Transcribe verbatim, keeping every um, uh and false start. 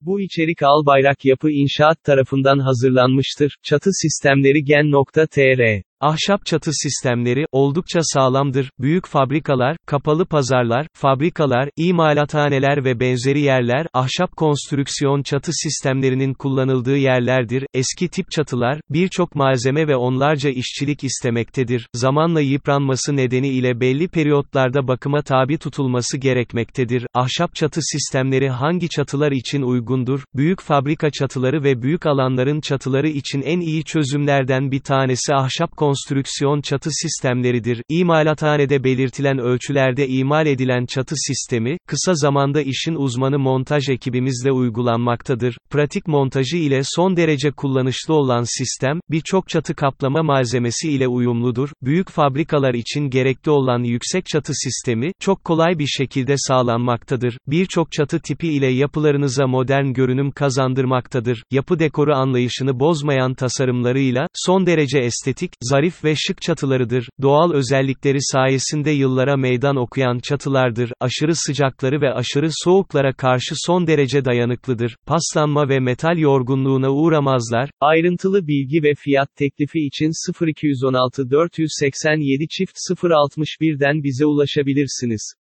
Bu içerik Albayrak Yapı İnşaat tarafından hazırlanmıştır. Çatı Sistemleri Gen nokta tr Ahşap çatı sistemleri, oldukça sağlamdır. Büyük fabrikalar, kapalı pazarlar, fabrikalar, imalathaneler ve benzeri yerler, ahşap konstrüksiyon çatı sistemlerinin kullanıldığı yerlerdir. Eski tip çatılar, birçok malzeme ve onlarca işçilik istemektedir. Zamanla yıpranması nedeniyle belli periyotlarda bakıma tabi tutulması gerekmektedir. Ahşap çatı sistemleri hangi çatılar için uygundur? Büyük fabrika çatıları ve büyük alanların çatıları için en iyi çözümlerden bir tanesi ahşap konstrüksiyon konstrüksiyon çatı sistemleridir. İmalathanede belirtilen ölçülerde imal edilen çatı sistemi, kısa zamanda işin uzmanı montaj ekibimizle uygulanmaktadır. Pratik montajı ile son derece kullanışlı olan sistem, birçok çatı kaplama malzemesi ile uyumludur. Büyük fabrikalar için gerekli olan yüksek çatı sistemi, çok kolay bir şekilde sağlanmaktadır. Birçok çatı tipi ile yapılarınıza modern görünüm kazandırmaktadır. Yapı dekoru anlayışını bozmayan tasarımlarıyla, son derece estetik, zarif ve şık çatılarıdır. Doğal özellikleri sayesinde yıllara meydan okuyan çatılardır. Aşırı sıcakları ve aşırı soğuklara karşı son derece dayanıklıdır. Paslanma ve metal yorgunluğuna uğramazlar. Ayrıntılı bilgi ve fiyat teklifi için sıfır iki yüz on altı dört yüz seksen yedi çift sıfır altmış birden bize ulaşabilirsiniz.